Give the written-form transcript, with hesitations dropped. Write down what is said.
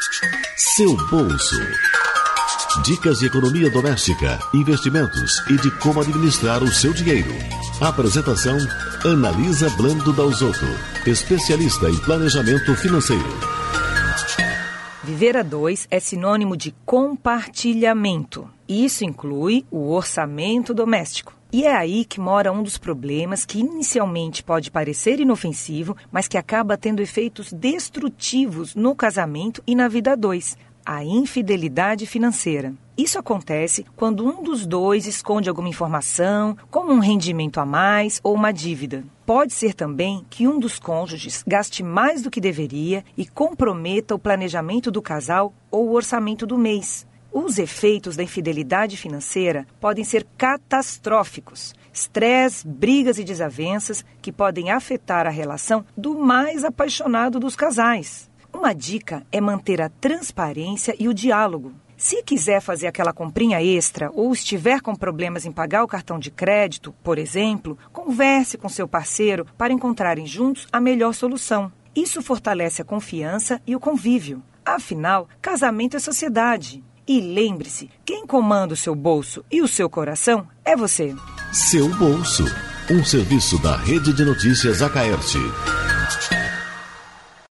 Seu bolso. Dicas de economia doméstica, investimentos e de como administrar o seu dinheiro. Apresentação: Analisa Blando Dalzotto, especialista em planejamento financeiro. Viver a dois é sinônimo de compartilhamento. Isso inclui o orçamento doméstico. E é aí que mora um dos problemas que inicialmente pode parecer inofensivo, mas que acaba tendo efeitos destrutivos no casamento e na vida a dois: a infidelidade financeira. Isso acontece quando um dos dois esconde alguma informação, como um rendimento a mais ou uma dívida. Pode ser também que um dos cônjuges gaste mais do que deveria e comprometa o planejamento do casal ou o orçamento do mês. Os efeitos da infidelidade financeira podem ser catastróficos. Estresse, brigas e desavenças que podem afetar a relação do mais apaixonado dos casais. Uma dica é manter a transparência e o diálogo. Se quiser fazer aquela comprinha extra ou estiver com problemas em pagar o cartão de crédito, por exemplo, converse com seu parceiro para encontrarem juntos a melhor solução. Isso fortalece a confiança e o convívio. Afinal, casamento é sociedade. E lembre-se, quem comanda o seu bolso e o seu coração é você. Seu bolso, um serviço da Rede de Notícias Acaerte.